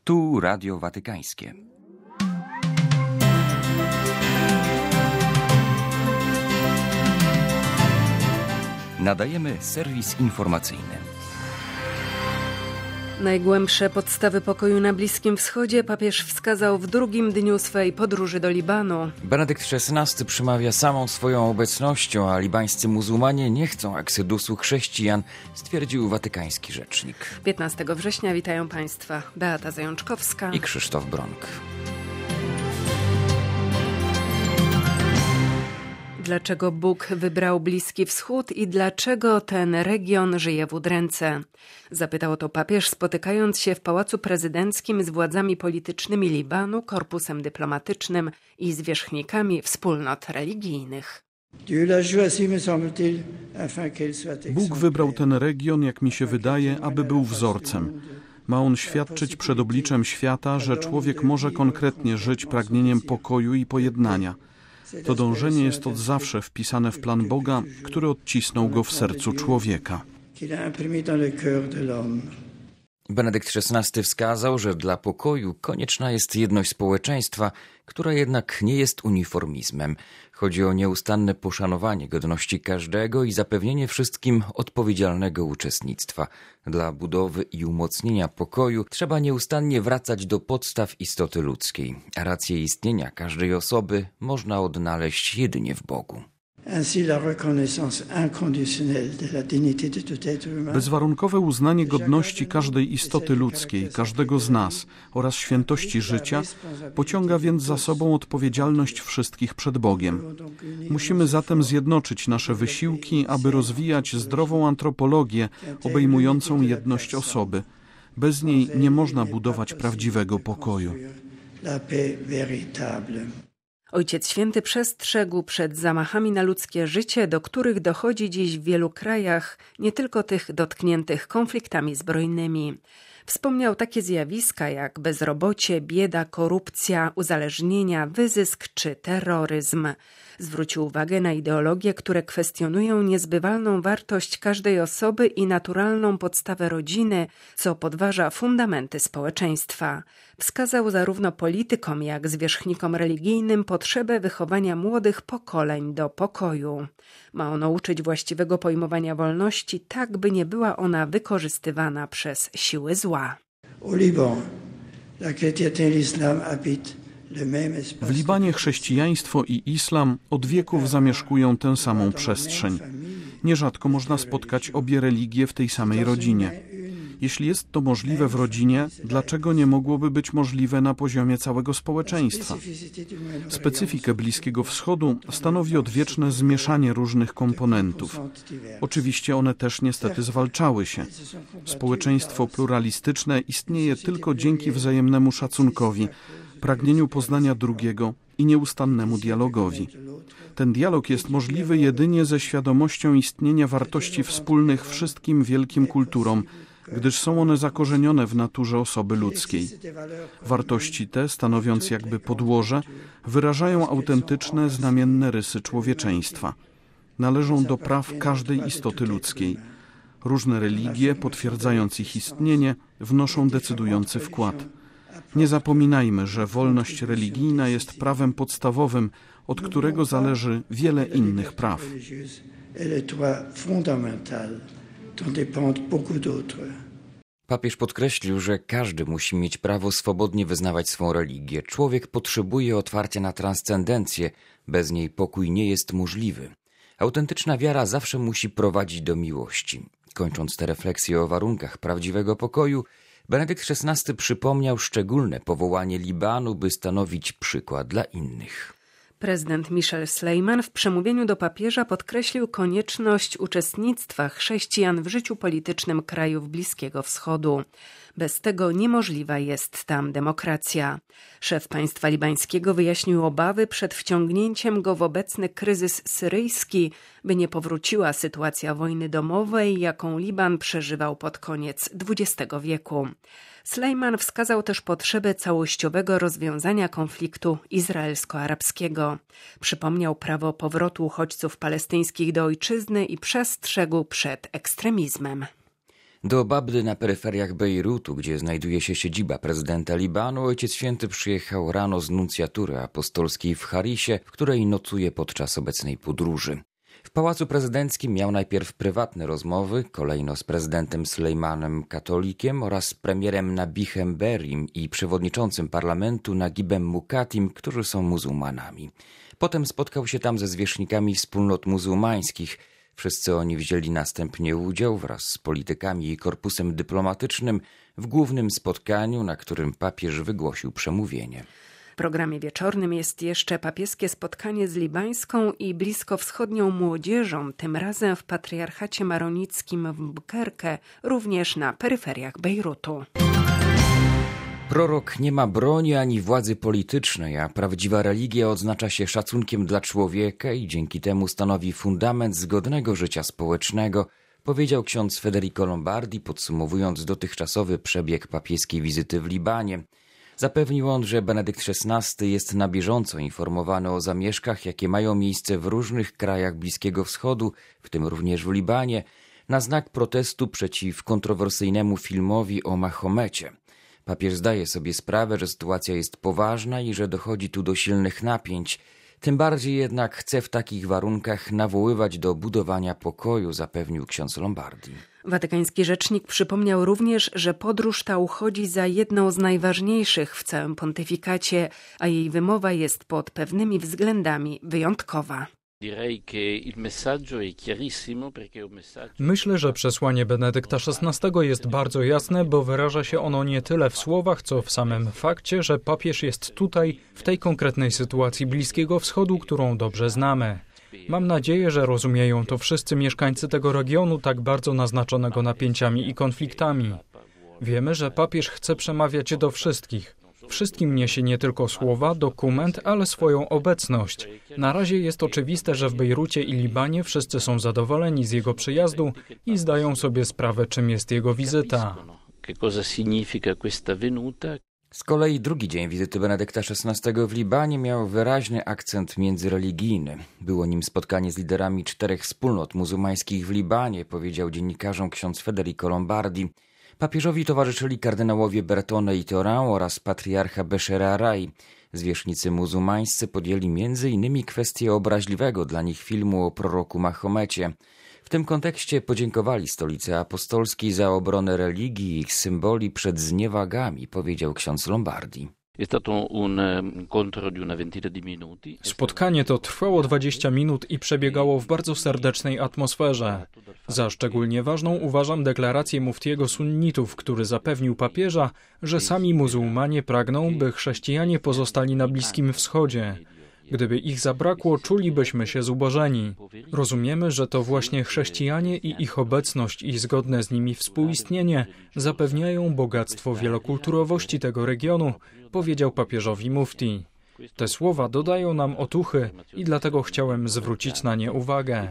Tu Radio Watykańskie. Nadajemy serwis informacyjny. Najgłębsze podstawy pokoju na Bliskim Wschodzie papież wskazał w drugim dniu swej podróży do Libanu. Benedykt XVI przemawia samą swoją obecnością, a libańscy muzułmanie nie chcą eksodusu chrześcijan, stwierdził watykański rzecznik. 15 września witają Państwa Beata Zajączkowska i Krzysztof Bronk. Dlaczego Bóg wybrał Bliski Wschód i dlaczego ten region żyje w udręce? Zapytał o to papież, spotykając się w Pałacu Prezydenckim z władzami politycznymi Libanu, korpusem dyplomatycznym i zwierzchnikami wspólnot religijnych. Bóg wybrał ten region, jak mi się wydaje, aby był wzorcem. Ma on świadczyć przed obliczem świata, że człowiek może konkretnie żyć pragnieniem pokoju i pojednania. To dążenie jest od zawsze wpisane w plan Boga, który odcisnął go w sercu człowieka. Benedykt XVI wskazał, że dla pokoju konieczna jest jedność społeczeństwa, która jednak nie jest uniformizmem. Chodzi o nieustanne poszanowanie godności każdego i zapewnienie wszystkim odpowiedzialnego uczestnictwa. Dla budowy i umocnienia pokoju trzeba nieustannie wracać do podstaw istoty ludzkiej. Rację istnienia każdej osoby można odnaleźć jedynie w Bogu. Bezwarunkowe uznanie godności każdej istoty ludzkiej, każdego z nas oraz świętości życia pociąga więc za sobą odpowiedzialność wszystkich przed Bogiem. Musimy zatem zjednoczyć nasze wysiłki, aby rozwijać zdrową antropologię obejmującą jedność osoby. Bez niej nie można budować prawdziwego pokoju. Ojciec Święty przestrzegł przed zamachami na ludzkie życie, do których dochodzi dziś w wielu krajach, nie tylko tych dotkniętych konfliktami zbrojnymi. Wspomniał takie zjawiska jak bezrobocie, bieda, korupcja, uzależnienia, wyzysk czy terroryzm. Zwrócił uwagę na ideologie, które kwestionują niezbywalną wartość każdej osoby i naturalną podstawę rodziny, co podważa fundamenty społeczeństwa. Wskazał zarówno politykom, jak zwierzchnikom religijnym potrzebę wychowania młodych pokoleń do pokoju. Ma ono uczyć właściwego pojmowania wolności, tak by nie była ona wykorzystywana przez siły zła. W Libanie chrześcijaństwo i islam od wieków zamieszkują tę samą przestrzeń. Nierzadko można spotkać obie religie w tej samej rodzinie. Jeśli jest to możliwe w rodzinie, dlaczego nie mogłoby być możliwe na poziomie całego społeczeństwa? Specyfikę Bliskiego Wschodu stanowi odwieczne zmieszanie różnych komponentów. Oczywiście one też niestety zwalczały się. Społeczeństwo pluralistyczne istnieje tylko dzięki wzajemnemu szacunkowi, pragnieniu poznania drugiego i nieustannemu dialogowi. Ten dialog jest możliwy jedynie ze świadomością istnienia wartości wspólnych wszystkim wielkim kulturom, gdyż są one zakorzenione w naturze osoby ludzkiej. Wartości te, stanowiąc jakby podłoże, wyrażają autentyczne, znamienne rysy człowieczeństwa. Należą do praw każdej istoty ludzkiej. Różne religie, potwierdzając ich istnienie, wnoszą decydujący wkład. Nie zapominajmy, że wolność religijna jest prawem podstawowym, od którego zależy wiele innych praw. Papież podkreślił, że każdy musi mieć prawo swobodnie wyznawać swą religię. Człowiek potrzebuje otwarcia na transcendencję, bez niej pokój nie jest możliwy. Autentyczna wiara zawsze musi prowadzić do miłości. Kończąc te refleksje o warunkach prawdziwego pokoju, Benedykt XVI przypomniał szczególne powołanie Libanu, by stanowić przykład dla innych. Prezydent Michel Sleiman w przemówieniu do papieża podkreślił konieczność uczestnictwa chrześcijan w życiu politycznym krajów Bliskiego Wschodu. Bez tego niemożliwa jest tam demokracja. Szef państwa libańskiego wyjaśnił obawy przed wciągnięciem go w obecny kryzys syryjski, by nie powróciła sytuacja wojny domowej, jaką Liban przeżywał pod koniec XX wieku. Sleiman wskazał też potrzebę całościowego rozwiązania konfliktu izraelsko-arabskiego. Przypomniał prawo powrotu uchodźców palestyńskich do ojczyzny i przestrzegł przed ekstremizmem. Do Babdy na peryferiach Bejrutu, gdzie znajduje się siedziba prezydenta Libanu, Ojciec Święty przyjechał rano z nuncjatury apostolskiej w Harisie, w której nocuje podczas obecnej podróży. W Pałacu Prezydenckim miał najpierw prywatne rozmowy, kolejno z prezydentem Sulejmanem Katolikiem oraz premierem Nabihem Berrim i przewodniczącym parlamentu Nagibem Mukatim, którzy są muzułmanami. Potem spotkał się tam ze zwierzchnikami wspólnot muzułmańskich. Wszyscy oni wzięli następnie udział wraz z politykami i korpusem dyplomatycznym w głównym spotkaniu, na którym papież wygłosił przemówienie. W programie wieczornym jest jeszcze papieskie spotkanie z libańską i bliskowschodnią młodzieżą, tym razem w patriarchacie maronickim w Bukerke, również na peryferiach Bejrutu. Prorok nie ma broni ani władzy politycznej, a prawdziwa religia odznacza się szacunkiem dla człowieka i dzięki temu stanowi fundament zgodnego życia społecznego, powiedział ksiądz Federico Lombardi, podsumowując dotychczasowy przebieg papieskiej wizyty w Libanie. Zapewnił on, że Benedykt XVI jest na bieżąco informowany o zamieszkach, jakie mają miejsce w różnych krajach Bliskiego Wschodu, w tym również w Libanie, na znak protestu przeciw kontrowersyjnemu filmowi o Mahomecie. Papież zdaje sobie sprawę, że sytuacja jest poważna i że dochodzi tu do silnych napięć. Tym bardziej jednak chce w takich warunkach nawoływać do budowania pokoju, zapewnił ksiądz Lombardi. Watykański rzecznik przypomniał również, że podróż ta uchodzi za jedną z najważniejszych w całym pontyfikacie, a jej wymowa jest pod pewnymi względami wyjątkowa. Myślę, że przesłanie Benedykta XVI jest bardzo jasne, bo wyraża się ono nie tyle w słowach, co w samym fakcie, że papież jest tutaj, w tej konkretnej sytuacji Bliskiego Wschodu, którą dobrze znamy. Mam nadzieję, że rozumieją to wszyscy mieszkańcy tego regionu tak bardzo naznaczonego napięciami i konfliktami. Wiemy, że papież chce przemawiać do wszystkich. Wszystkim niesie nie tylko słowa, dokument, ale swoją obecność. Na razie jest oczywiste, że w Bejrucie i Libanie wszyscy są zadowoleni z jego przyjazdu i zdają sobie sprawę, czym jest jego wizyta. Z kolei drugi dzień wizyty Benedykta XVI w Libanie miał wyraźny akcent międzyreligijny. Było nim spotkanie z liderami 4 wspólnot muzułmańskich w Libanie, powiedział dziennikarzom ksiądz Federico Lombardi. Papieżowi towarzyszyli kardynałowie Bertone i Teoran oraz patriarcha Beszera Arai. Zwierzchnicy muzułmańscy podjęli m.in. kwestię obraźliwego dla nich filmu o proroku Mahomecie. W tym kontekście podziękowali Stolicy Apostolskiej za obronę religii i ich symboli przed zniewagami, powiedział ksiądz Lombardi. Spotkanie to trwało 20 minut i przebiegało w bardzo serdecznej atmosferze. Za szczególnie ważną uważam deklarację muftiego sunnitów, który zapewnił papieża, że sami muzułmanie pragną, by chrześcijanie pozostali na Bliskim Wschodzie. Gdyby ich zabrakło, czulibyśmy się zubożeni. Rozumiemy, że to właśnie chrześcijanie i ich obecność i zgodne z nimi współistnienie zapewniają bogactwo wielokulturowości tego regionu, powiedział papieżowi mufti. Te słowa dodają nam otuchy i dlatego chciałem zwrócić na nie uwagę.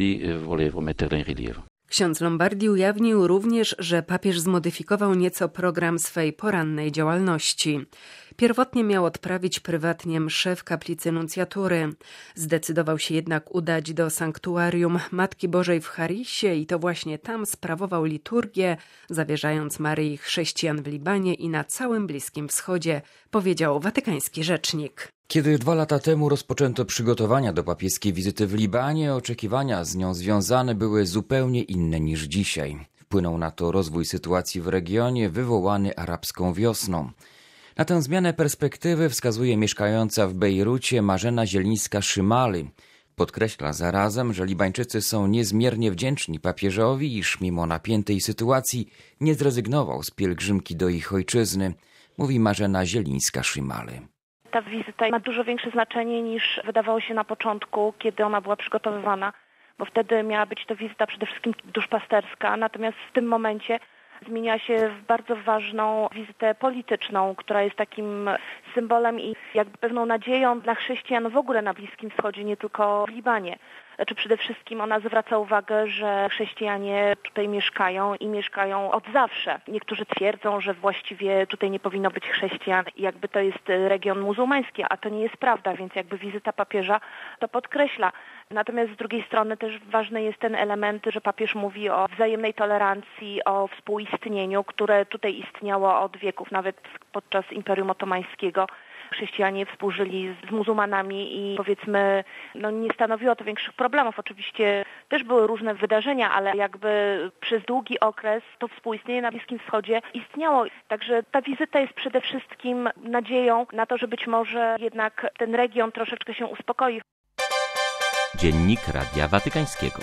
Ksiądz Lombardi ujawnił również, że papież zmodyfikował nieco program swej porannej działalności. Pierwotnie miał odprawić prywatnie mszę w kaplicy nuncjatury. Zdecydował się jednak udać do sanktuarium Matki Bożej w Harisie i to właśnie tam sprawował liturgię, zawierzając Maryi chrześcijan w Libanie i na całym Bliskim Wschodzie, powiedział watykański rzecznik. Kiedy 2 lata temu rozpoczęto przygotowania do papieskiej wizyty w Libanie, oczekiwania z nią związane były zupełnie inne niż dzisiaj. Wpłynął na to rozwój sytuacji w regionie wywołany arabską wiosną. Na tę zmianę perspektywy wskazuje mieszkająca w Bejrucie Marzena Zielińska-Szymali. Podkreśla zarazem, że Libańczycy są niezmiernie wdzięczni papieżowi, iż mimo napiętej sytuacji nie zrezygnował z pielgrzymki do ich ojczyzny, mówi Marzena Zielińska-Szymali. Ta wizyta ma dużo większe znaczenie niż wydawało się na początku, kiedy ona była przygotowywana, bo wtedy miała być to wizyta przede wszystkim duszpasterska, natomiast w tym momencie zmienia się w bardzo ważną wizytę polityczną, która jest takim symbolem i jakby pewną nadzieją dla chrześcijan w ogóle na Bliskim Wschodzie, nie tylko w Libanie. przede wszystkim ona zwraca uwagę, że chrześcijanie tutaj mieszkają i mieszkają od zawsze. Niektórzy twierdzą, że właściwie tutaj nie powinno być chrześcijan i jakby to jest region muzułmański, a to nie jest prawda, więc jakby wizyta papieża to podkreśla. Natomiast z drugiej strony też ważny jest ten element, że papież mówi o wzajemnej tolerancji, o współistnieniu, które tutaj istniało od wieków, nawet podczas Imperium Otomańskiego. Chrześcijanie współżyli z muzułmanami i powiedzmy, nie stanowiło to większych problemów. Oczywiście też były różne wydarzenia, ale jakby przez długi okres to współistnienie na Bliskim Wschodzie istniało. Także ta wizyta jest przede wszystkim nadzieją na to, że być może jednak ten region troszeczkę się uspokoi. Dziennik Radia Watykańskiego.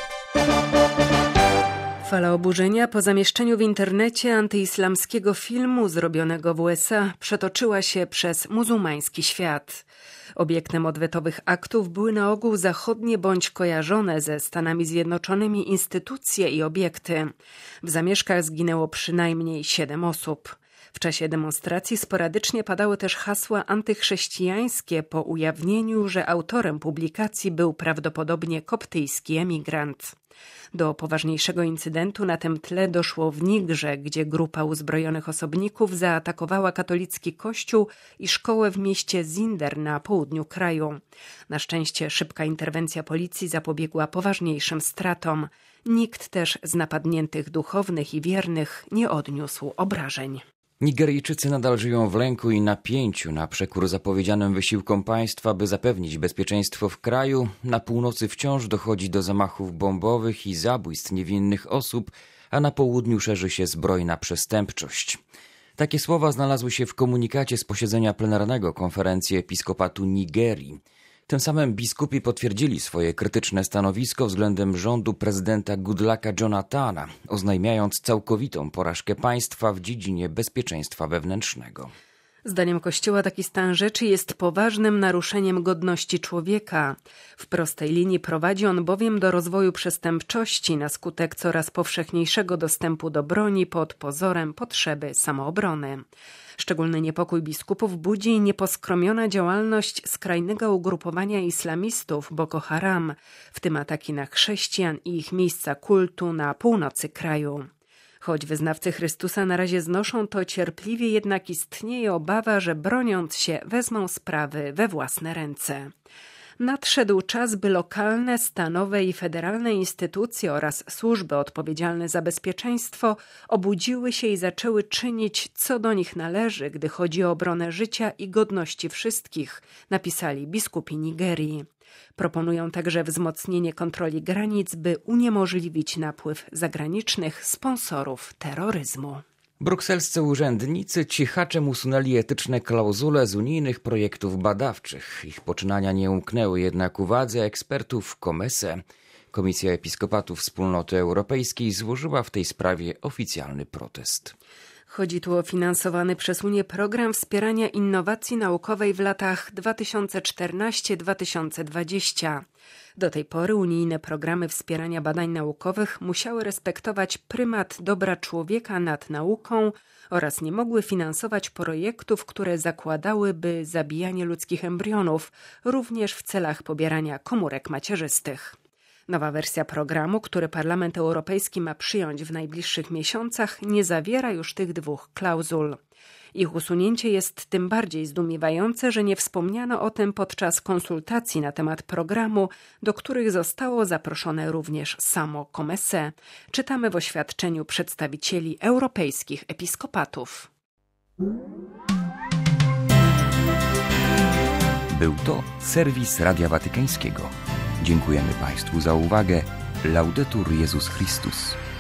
Fala oburzenia po zamieszczeniu w internecie antyislamskiego filmu zrobionego w USA przetoczyła się przez muzułmański świat. Obiektem odwetowych aktów były na ogół zachodnie bądź kojarzone ze Stanami Zjednoczonymi instytucje i obiekty. W zamieszkach zginęło przynajmniej 7 osób. W czasie demonstracji sporadycznie padały też hasła antychrześcijańskie po ujawnieniu, że autorem publikacji był prawdopodobnie koptyjski emigrant. Do poważniejszego incydentu na tym tle doszło w Nigrze, gdzie grupa uzbrojonych osobników zaatakowała katolicki kościół i szkołę w mieście Zinder na południu kraju. Na szczęście szybka interwencja policji zapobiegła poważniejszym stratom. Nikt też z napadniętych duchownych i wiernych nie odniósł obrażeń. Nigeryjczycy nadal żyją w lęku i napięciu na przekór zapowiedzianym wysiłkom państwa, by zapewnić bezpieczeństwo w kraju. Na północy wciąż dochodzi do zamachów bombowych i zabójstw niewinnych osób, a na południu szerzy się zbrojna przestępczość. Takie słowa znalazły się w komunikacie z posiedzenia plenarnego Konferencji Episkopatu Nigerii. Tym samym biskupi potwierdzili swoje krytyczne stanowisko względem rządu prezydenta Goodlucka Jonathana, oznajmiając całkowitą porażkę państwa w dziedzinie bezpieczeństwa wewnętrznego. Zdaniem Kościoła taki stan rzeczy jest poważnym naruszeniem godności człowieka. W prostej linii prowadzi on bowiem do rozwoju przestępczości na skutek coraz powszechniejszego dostępu do broni pod pozorem potrzeby samoobrony. Szczególny niepokój biskupów budzi nieposkromiona działalność skrajnego ugrupowania islamistów Boko Haram, w tym ataki na chrześcijan i ich miejsca kultu na północy kraju. Choć wyznawcy Chrystusa na razie znoszą to cierpliwie, jednak istnieje obawa, że broniąc się wezmą sprawy we własne ręce. Nadszedł czas, by lokalne, stanowe i federalne instytucje oraz służby odpowiedzialne za bezpieczeństwo obudziły się i zaczęły czynić, co do nich należy, gdy chodzi o obronę życia i godności wszystkich, napisali biskupi Nigerii. Proponują także wzmocnienie kontroli granic, by uniemożliwić napływ zagranicznych sponsorów terroryzmu. Brukselscy urzędnicy cichaczem usunęli etyczne klauzule z unijnych projektów badawczych. Ich poczynania nie umknęły jednak uwadze ekspertów COMESE. Komisja Episkopatu Wspólnoty Europejskiej złożyła w tej sprawie oficjalny protest. Chodzi tu o finansowany przez Unię program wspierania innowacji naukowej w latach 2014-2020. Do tej pory unijne programy wspierania badań naukowych musiały respektować prymat dobra człowieka nad nauką oraz nie mogły finansować projektów, które zakładałyby zabijanie ludzkich embrionów, również w celach pobierania komórek macierzystych. Nowa wersja programu, który Parlament Europejski ma przyjąć w najbliższych miesiącach, nie zawiera już tych 2 klauzul. Ich usunięcie jest tym bardziej zdumiewające, że nie wspomniano o tym podczas konsultacji na temat programu, do których zostało zaproszone również samo COMESE. Czytamy w oświadczeniu przedstawicieli europejskich episkopatów. Był to serwis Radia Watykańskiego. Dziękujemy Państwu za uwagę. Laudetur Jezus Chrystus.